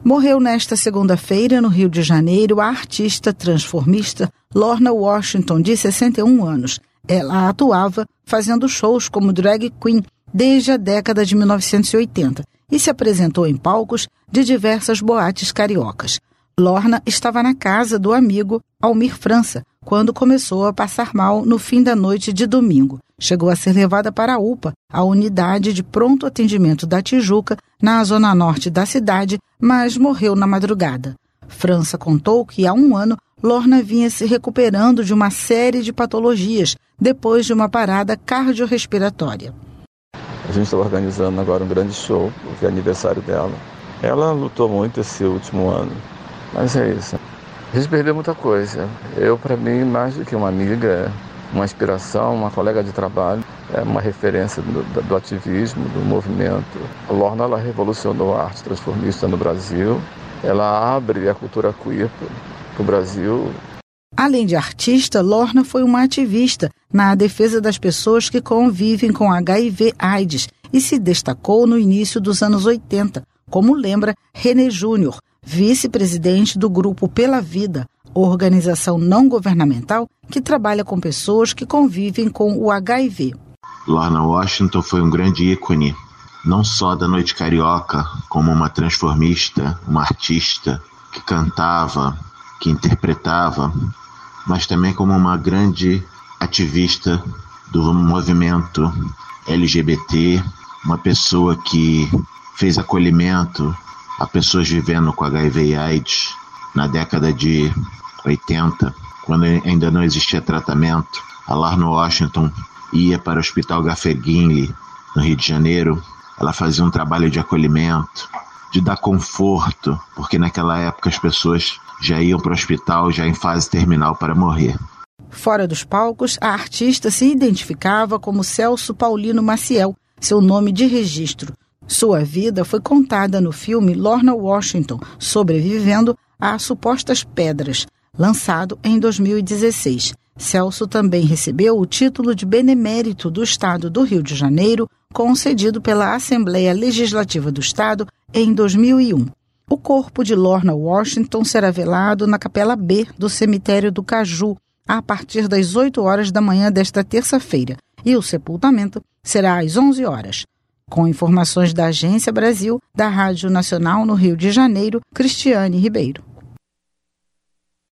Morreu nesta segunda-feira, no Rio de Janeiro, a artista transformista Lorna Washington, de 61 anos. Ela atuava fazendo shows como drag queen desde a década de 1980 e se apresentou em palcos de diversas boates cariocas. Lorna estava na casa do amigo Almir França quando começou a passar mal no fim da noite de domingo. Chegou a ser levada para a UPA, a unidade de pronto atendimento da Tijuca, na zona norte da cidade, mas morreu na madrugada. França contou que há 1 ano Lorna vinha se recuperando de uma série de patologias depois de uma parada cardiorrespiratória. A gente está organizando agora um grande show, porque é aniversário dela. Ela lutou muito esse último ano, mas é isso. A gente perdeu muita coisa. Eu, para mim, mais do que uma amiga, uma inspiração, uma colega de trabalho, é uma referência do ativismo, do movimento. A Lorna, ela revolucionou a arte transformista no Brasil. Ela abre a cultura queer para o Brasil. Além de artista, Lorna foi uma ativista na defesa das pessoas que convivem com HIV/AIDS e se destacou no início dos anos 80, como lembra René Júnior, vice-presidente do Grupo Pela Vida, organização não governamental que trabalha com pessoas que convivem com o HIV. Lorna Washington foi um grande ícone, não só da noite carioca, como uma transformista, uma artista que cantava, que interpretava, mas também como uma grande ativista do movimento LGBT, uma pessoa que fez acolhimento a pessoas vivendo com HIV e AIDS na década de 80, quando ainda não existia tratamento. A Lorna Washington ia para o Hospital Gaffer-Guinle, no Rio de Janeiro. Ela fazia um trabalho de acolhimento, de dar conforto, porque naquela época as pessoas já iam para o hospital já em fase terminal para morrer. Fora dos palcos, a artista se identificava como Celso Paulino Maciel, seu nome de registro. Sua vida foi contada no filme Lorna Washington, sobrevivendo a supostas pedras, lançado em 2016. Celso também recebeu o título de benemérito do Estado do Rio de Janeiro, concedido pela Assembleia Legislativa do Estado em 2001. O corpo de Lorna Washington será velado na Capela B do Cemitério do Caju, a partir das 8 horas da manhã desta terça-feira, e o sepultamento será às 11 horas. Com informações da Agência Brasil, da Rádio Nacional no Rio de Janeiro, Cristiane Ribeiro.